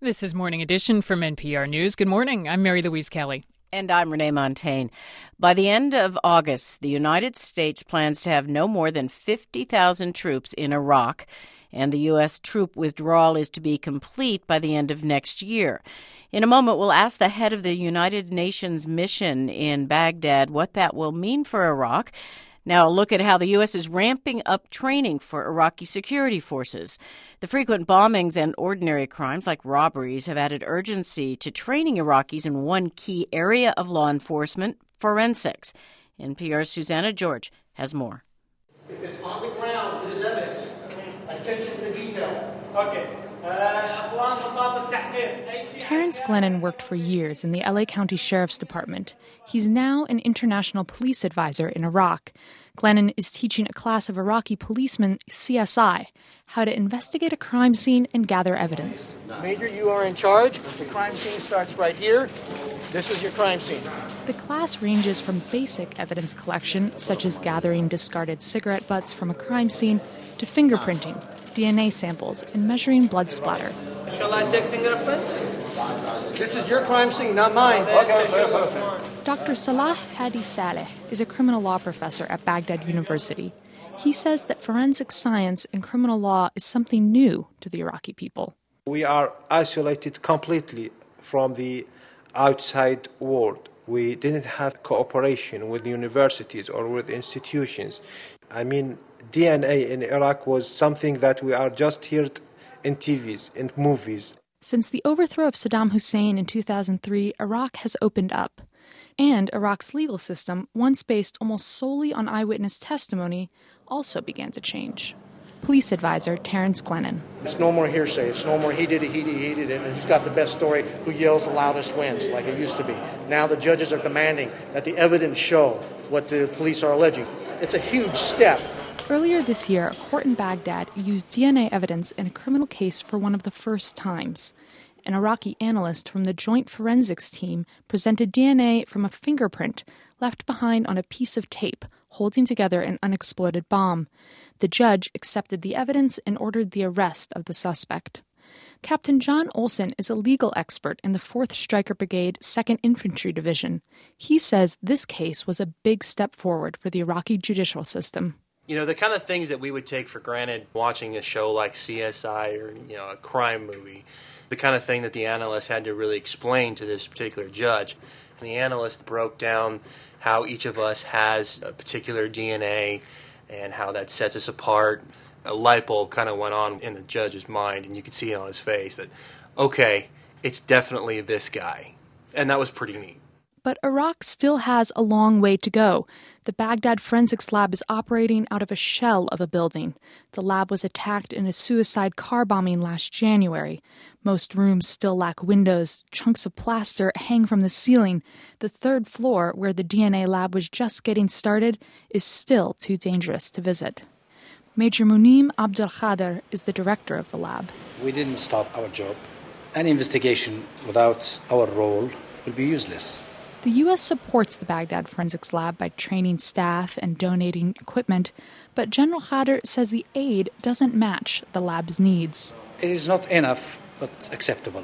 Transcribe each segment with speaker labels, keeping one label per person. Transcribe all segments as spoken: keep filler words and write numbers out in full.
Speaker 1: This is Morning Edition from N P R News. Good morning. I'm Mary Louise Kelly.
Speaker 2: And I'm Renee Montaigne. By the end of August, the United States plans to have no more than fifty thousand troops in Iraq, and the U S troop withdrawal is to be complete by the end of next year. In a moment, we'll ask the head of the United Nations mission in Baghdad what that will mean for Iraq. Now, a look at how the U S is ramping up training for Iraqi security forces. The frequent bombings and ordinary crimes like robberies have added urgency to training Iraqis in one key area of law enforcement, forensics. N P R's Susanna George has more.
Speaker 3: If it's on the ground, it is evidence. Attention to detail. Okay.
Speaker 4: Terrence Glennon worked for years in the L A County Sheriff's Department. He's now an international police advisor in Iraq. Glennon is teaching a class of Iraqi policemen C S I how to investigate a crime scene and gather evidence.
Speaker 3: Major, you are in charge. The crime scene starts right here. This is your crime scene.
Speaker 4: The class ranges from basic evidence collection, such as gathering discarded cigarette butts from a crime scene, to fingerprinting, D N A samples, and measuring blood splatter.
Speaker 3: Shall I take fingerprints? This is your crime scene, not mine. Okay.
Speaker 4: Doctor Salah Hadi Saleh is a criminal law professor at Baghdad University. He says that forensic science and criminal law is something new to the Iraqi people.
Speaker 5: We are isolated completely from the outside world. We didn't have cooperation with universities or with institutions. I mean, D N A in Iraq was something that we are just heard in T Vs, in movies.
Speaker 4: Since the overthrow of Saddam Hussein in two thousand three, Iraq has opened up. And Iraq's legal system, once based almost solely on eyewitness testimony, also began to change. Police advisor Terrence Glennon.
Speaker 3: It's no more hearsay. It's no more he did it, he did it, he did it, and who's got the best story, who yells the loudest wins, like it used to be. Now the judges are demanding that the evidence show what the police are alleging. It's a huge step.
Speaker 4: Earlier this year, a court in Baghdad used D N A evidence in a criminal case for one of the first times. An Iraqi analyst from the Joint Forensics Team presented D N A from a fingerprint left behind on a piece of tape holding together an unexploded bomb. The judge accepted the evidence and ordered the arrest of the suspect. Captain John Olson is a legal expert in the fourth Stryker Brigade, second Infantry Division. He says this case was a big step forward for the Iraqi judicial system.
Speaker 6: You know, the kind of things that we would take for granted watching a show like C S I or, you know, a crime movie, the kind of thing that the analyst had to really explain to this particular judge. And the analyst broke down how each of us has a particular D N A and how that sets us apart. A light bulb kind of went on in the judge's mind, and you could see it on his face that, okay, it's definitely this guy. And that was pretty neat.
Speaker 4: But Iraq still has a long way to go. The Baghdad Forensics Lab is operating out of a shell of a building. The lab was attacked in a suicide car bombing last January. Most rooms still lack windows. Chunks of plaster hang from the ceiling. The third floor, where the D N A lab was just getting started, is still too dangerous to visit. Major Munim Abdelkader is the director of the lab.
Speaker 7: We didn't stop our job. Any investigation without our role will be useless.
Speaker 4: The U S supports the Baghdad Forensics Lab by training staff and donating equipment, but General Khader says the aid doesn't match the lab's needs.
Speaker 7: It is not enough, but acceptable.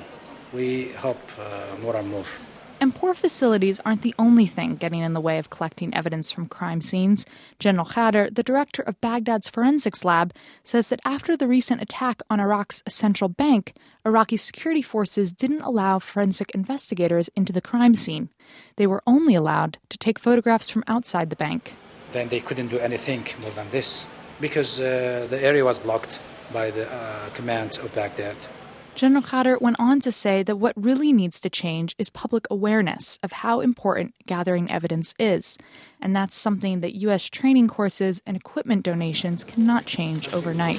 Speaker 7: We hope uh, more and more.
Speaker 4: And poor facilities aren't the only thing getting in the way of collecting evidence from crime scenes. General Khader, the director of Baghdad's Forensics Lab, says that after the recent attack on Iraq's central bank, Iraqi security forces didn't allow forensic investigators into the crime scene. They were only allowed to take photographs from outside the bank.
Speaker 7: Then they couldn't do anything more than this, because uh, the area was blocked by the uh, command of Baghdad.
Speaker 4: General Khader went on to say that what really needs to change is public awareness of how important gathering evidence is, and that's something that U S training courses and equipment donations cannot change overnight.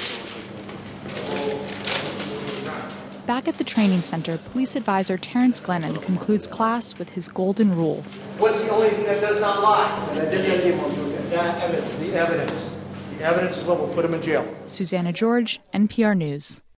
Speaker 4: Back at the training center, police advisor Terrence Glennon concludes class with his golden rule.
Speaker 3: What's the only thing that does not lie? The evidence. The evidence. The evidence is what will put him in jail.
Speaker 4: Susanna George, N P R News.